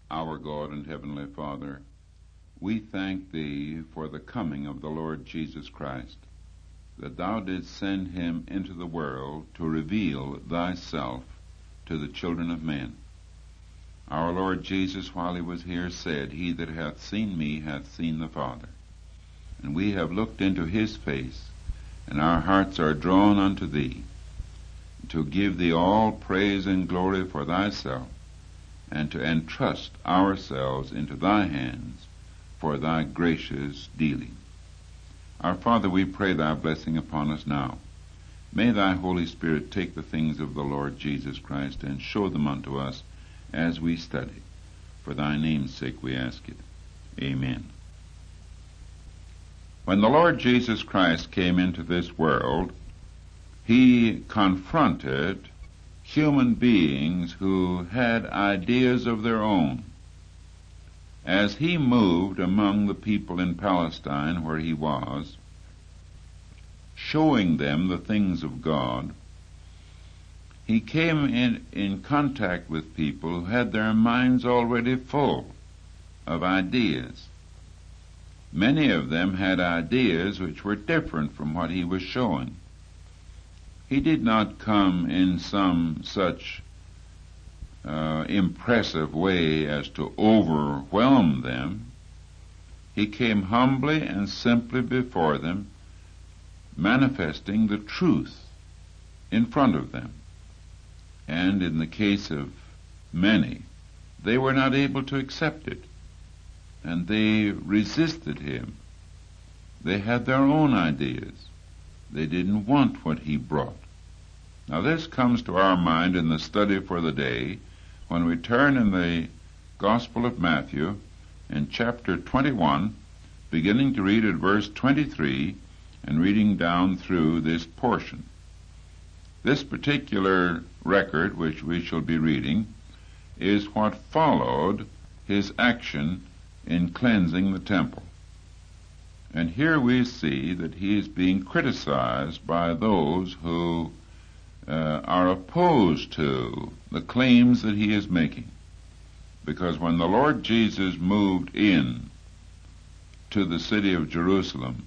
Our God and Heavenly Father, we thank Thee for the coming of the Lord Jesus Christ, that Thou didst send Him into the world to reveal Thyself to the children of men. Our Lord Jesus, while He was here, said, He that hath seen me hath seen the Father. And we have looked into His face, and our hearts are drawn unto Thee, to give Thee all praise and glory for Thyself, and to entrust ourselves into Thy hands for Thy gracious dealing. Our Father, we pray Thy blessing upon us now. May Thy Holy Spirit take the things of the Lord Jesus Christ and show them unto us as we study. For Thy name's sake we ask it. Amen. When the Lord Jesus Christ came into this world, He confronted human beings who had ideas of their own. As He moved among the people in Palestine where He was, showing them the things of God, He came in contact with people who had their minds already full of ideas. Many of them had ideas which were different from what He was showing. He did not come in some such impressive way as to overwhelm them. He came humbly and simply before them, manifesting the truth in front of them. And in the case of many, they were not able to accept it, and they resisted Him. They had their own ideas. They didn't want what He brought. Now this comes to our mind in the study for the day when we turn in the Gospel of Matthew in chapter 21, beginning to read at verse 23 and reading down through this portion. This particular record which we shall be reading is what followed His action in cleansing the temple. And here we see that He is being criticized by those who are opposed to the claims that He is making. Because when the Lord Jesus moved in to the city of Jerusalem,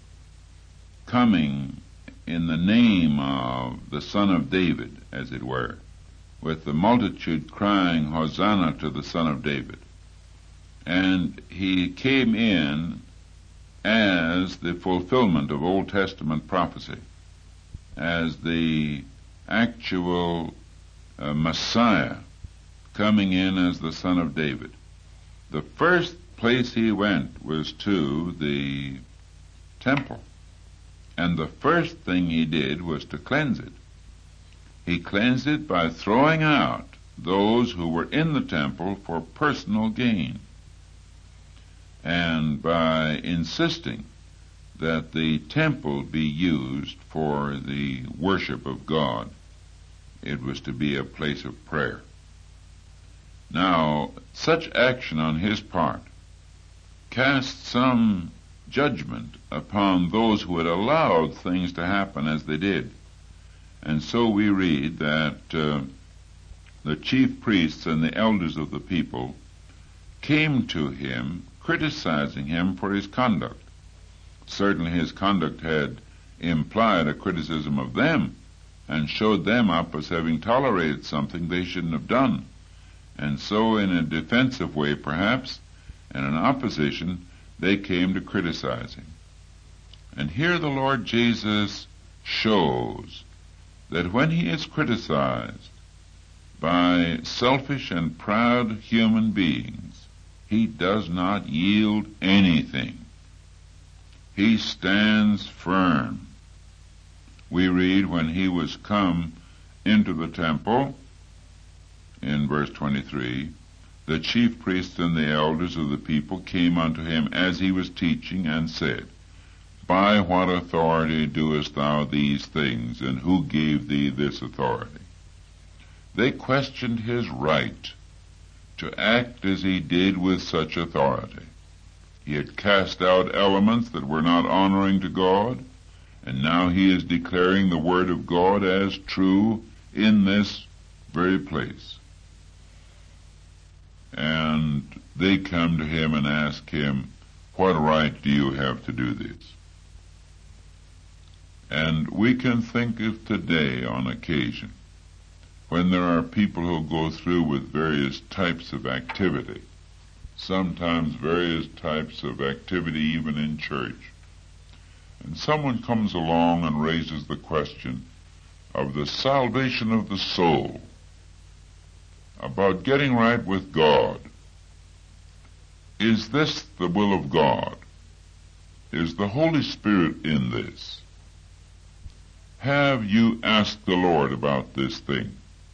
coming in the name of the Son of David, as it were, with the multitude crying, Hosanna to the Son of David, and He came in as the fulfillment of Old Testament prophecy, as the actual Messiah coming in as the Son of David. The first place He went was to the temple, and the first thing He did was to cleanse it. He cleansed it by throwing out those who were in the temple for personal gain, and by insisting that the temple be used for the worship of God. It was to be a place of prayer. Now, such action on His part cast some judgment upon those who had allowed things to happen as they did. And so we read that the chief priests and the elders of the people came to Him, criticizing Him for His conduct. Certainly His conduct had implied a criticism of them, and showed them up as having tolerated something they shouldn't have done. And so in a defensive way, perhaps, and in opposition, they came to criticize Him. And here the Lord Jesus shows that when He is criticized by selfish and proud human beings, He does not yield anything. He stands firm. We read when He was come into the temple, in verse 23, the chief priests and the elders of the people came unto Him as He was teaching, and said, By what authority doest thou these things, and who gave thee this authority? They questioned His right to act as He did with such authority. He had cast out elements that were not honoring to God, and now He is declaring the Word of God as true in this very place. And and they come to him and ask him, what right do you have to do this? And we can think of today on occasion when there are people who go through with various types of activity, sometimes various types of activity even in church. And someone comes along and raises the question of the salvation of the soul, about getting right with God. Is this the will of God? Is the Holy Spirit in this? Have you asked the Lord about this thing?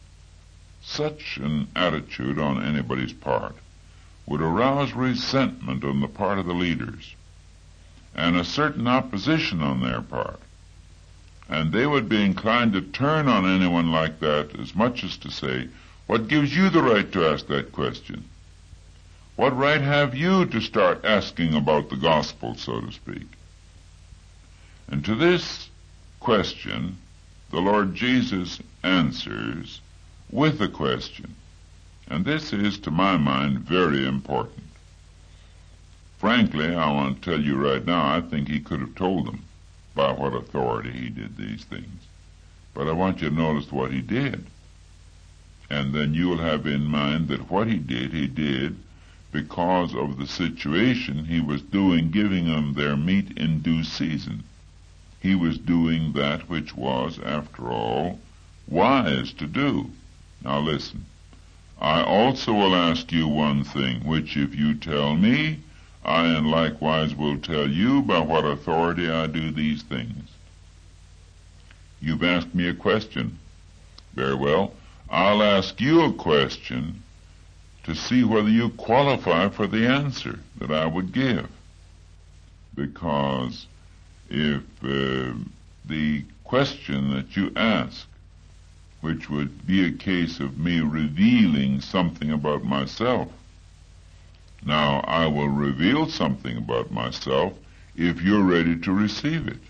Such an attitude on anybody's part would arouse resentment on the part of the leaders and a certain opposition on their part. And they would be inclined to turn on anyone like that as much as to say, what gives you the right to ask that question? What right have you to start asking about the gospel, so to speak? And to this question, the Lord Jesus answers with a question. And this is, to my mind, very important. Frankly, I want to tell you right now, I think he could have told them by what authority he did these things. But I want you to notice what he did. And then you will have in mind that what he did because of the situation he was doing, giving them their meat in due season. He was doing that which was, after all, wise to do. Now listen, I also will ask you one thing, which if you tell me, I and likewise will tell you by what authority I do these things. You've asked me a question. Very well. I'll ask you a question to see whether you qualify for the answer that I would give. Because if the question that you ask, which would be a case of me revealing something about myself, now I will reveal something about myself if you're ready to receive it.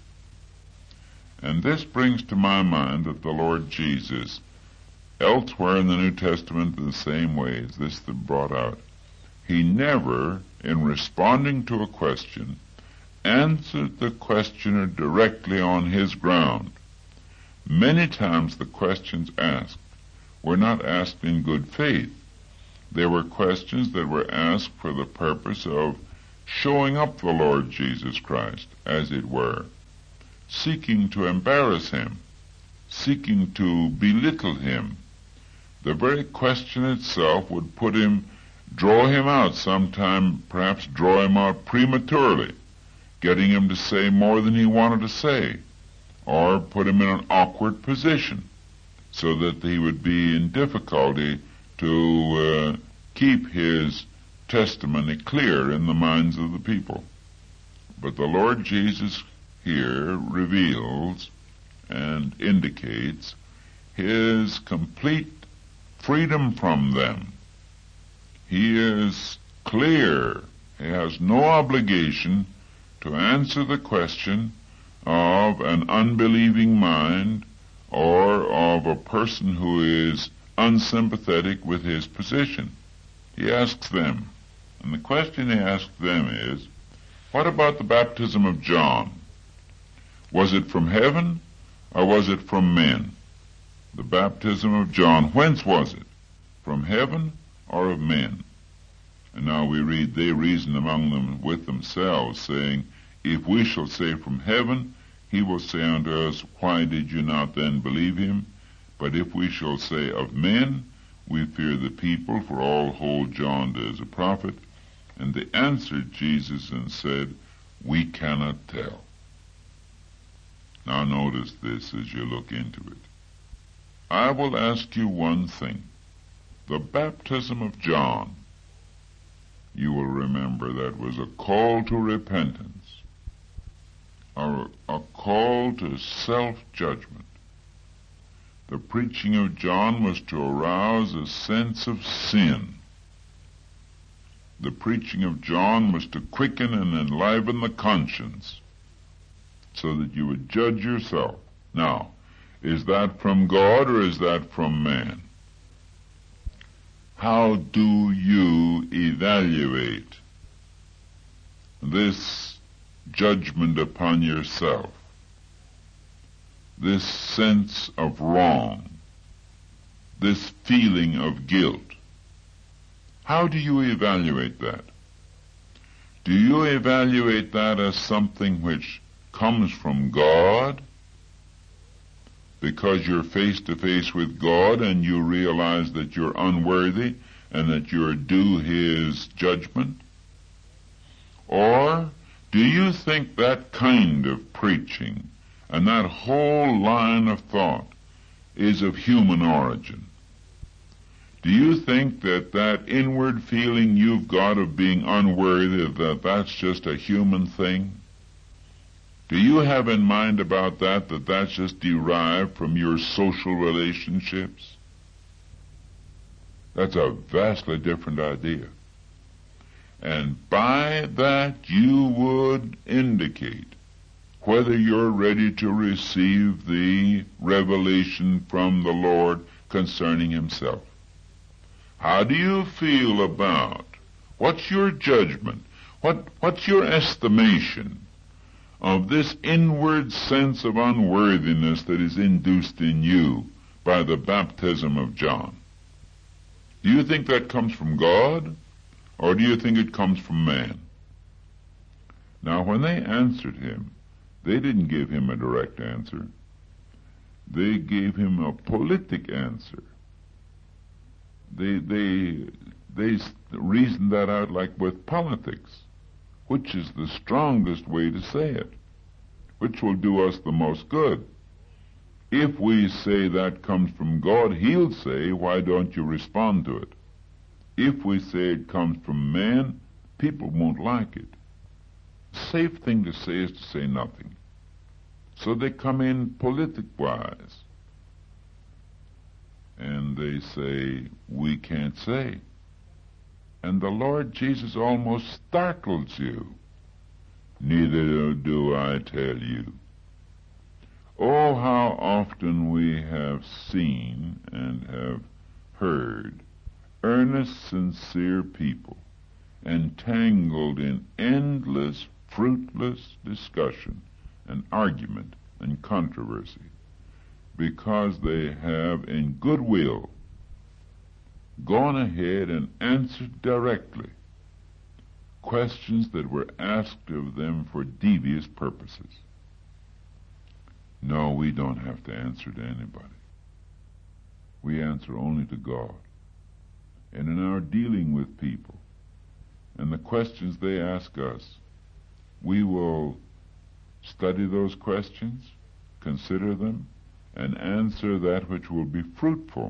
And this brings to my mind that the Lord Jesus, elsewhere in the New Testament in the same way as this brought out, he never, in responding to a question, answered the questioner directly on his ground. Many times the questions asked were not asked in good faith. They were questions that were asked for the purpose of showing up the Lord Jesus Christ, as it were, seeking to embarrass him, seeking to belittle him. The very question itself would draw him out sometime, perhaps draw him out prematurely, getting him to say more than he wanted to say, or put him in an awkward position, so that he would be in difficulty to keep his testimony clear in the minds of the people. But the Lord Jesus here reveals and indicates his complete freedom from them. He is clear. He has no obligation to answer the question of an unbelieving mind or of a person who is unsympathetic with his position. He asks them, and the question he asks them is, what about the baptism of John? Was it from heaven or was it from men? The baptism of John, whence was it? From heaven or of men? And now we read, they reason among them with themselves, saying, if we shall say from heaven, he will say unto us, why did you not then believe him? But if we shall say of men, we fear the people, for all hold John as a prophet. And they answered Jesus and said, we cannot tell. Now notice this as you look into it. I will ask you one thing. The baptism of John, you will remember that was a call to repentance, or a call to self-judgment. The preaching of John was to arouse a sense of sin. The preaching of John was to quicken and enliven the conscience so that you would judge yourself. Now, is that from God or is that from man? How do you evaluate this judgment upon yourself, this sense of wrong, this feeling of guilt? How do you evaluate that? Do you evaluate that as something which comes from God, because you're face to face with God and you realize that you're unworthy and that you're due His judgment? Or do you think that kind of preaching and that whole line of thought is of human origin? Do you think that that inward feeling you've got of being unworthy, that that's just a human thing? Do you have in mind about that that's just derived from your social relationships? That's a vastly different idea. And by that you would indicate whether you're ready to receive the revelation from the Lord concerning Himself. How do you feel about, what's your judgment? What's your estimation of this inward sense of unworthiness that is induced in you by the baptism of John? Do you think that comes from God, or do you think it comes from man? Now, when they answered him, they didn't give him a direct answer. They gave him a politic answer. They reasoned that out like with politics. Which is the strongest way to say it? Which will do us the most good? If we say that comes from God, He'll say, why don't you respond to it? If we say it comes from man, people won't like it. The safe thing to say is to say nothing. So they come in politic-wise. And they say, we can't say. And the Lord Jesus almost startles you. Neither do I tell you. Oh, how often we have seen and have heard earnest, sincere people entangled in endless, fruitless discussion and argument and controversy, because they have in goodwill gone ahead and answered directly questions that were asked of them for devious purposes. No, we don't have to answer to anybody. We answer only to God. And in our dealing with people and the questions they ask us, we will study those questions, consider them, and answer that which will be fruitful.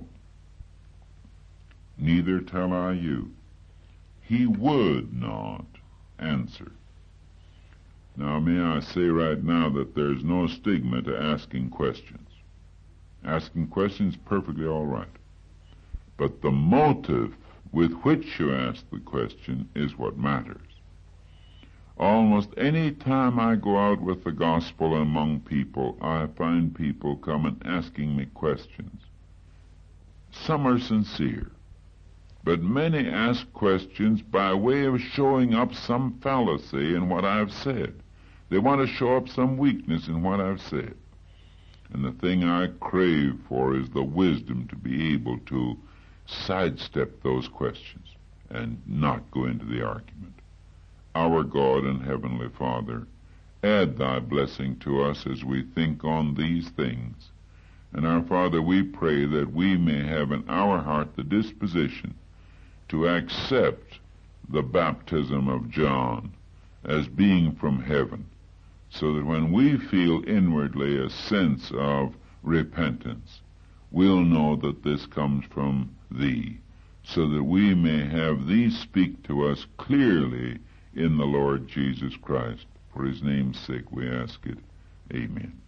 Neither tell I you. He would not answer. Now, may I say right now that there's no stigma to asking questions. Asking questions is perfectly all right. But the motive with which you ask the question is what matters. Almost any time I go out with the gospel among people, I find people come and asking me questions. Some are sincere, but many ask questions by way of showing up some fallacy in what I've said. They want to show up some weakness in what I've said. And the thing I crave for is the wisdom to be able to sidestep those questions and not go into the argument. Our God and Heavenly Father, add Thy blessing to us as we think on these things. And our Father, we pray that we may have in our heart the disposition to accept the baptism of John as being from heaven, so that when we feel inwardly a sense of repentance, we'll know that this comes from Thee, so that we may have Thee speak to us clearly in the Lord Jesus Christ. For His name's sake we ask it. Amen.